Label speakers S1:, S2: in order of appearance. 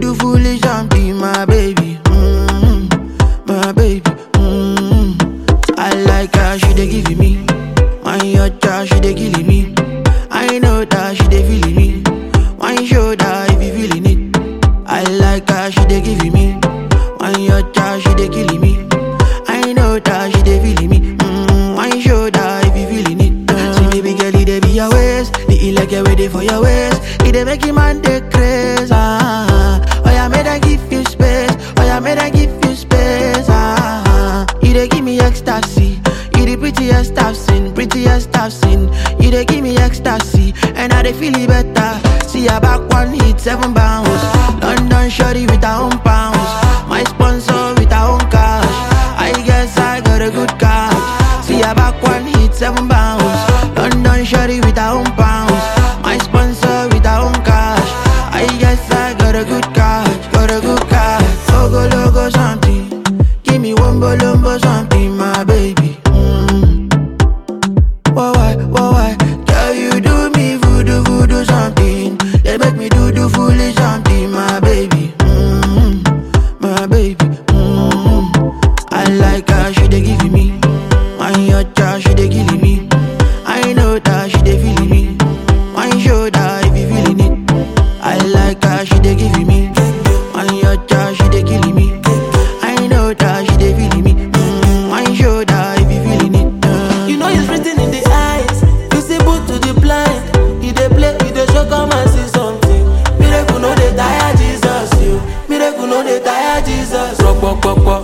S1: do foolish and be my baby. My baby. I like how she dey give me. Why your child she dey killing me? I know that she dey feeling me. Why show that if you feeling it? I like how she dey giving me. Why your child she dey killing me? I know that she dey feeling me. Why show that if you feeling it? See baby girl, it dey be your waist. The like you ready for your waist. It dey make you man dey craze. Oh yeah, made I give you space. Oh yeah, made I give you space. You dey give me ecstasy. You the prettiest I've seen, prettiest I've seen. You dey give me ecstasy, and I dey feel it better. See her back one hit, 7 bounce. London shorty with her own pounds. My sponsor with her own cash. I guess I got a good cash. See her back one hit, 7 bounce. London shorty with her own pounds. My sponsor with her own cash. I guess I got a good cash, got a good cash. Logo logo something. Give me one bolombo something, my baby. Why? Girl, you do me voodoo, voodoo something. They make me do foolish something, my baby. My baby. I like how she dey giving me. Why your child she dey killing me? I know that she dey feeling me. Why show that if you feeling it? I like how she dey giving me. Why your child she dey killing me? I know that she dey feeling me. Why show that if you feeling it?
S2: You know it's written in the eyes, visible to the blind. You dey play, you dey show come and see something. Miracle no dey tire Jesus, you. Miracle no dey tire Jesus. Rock,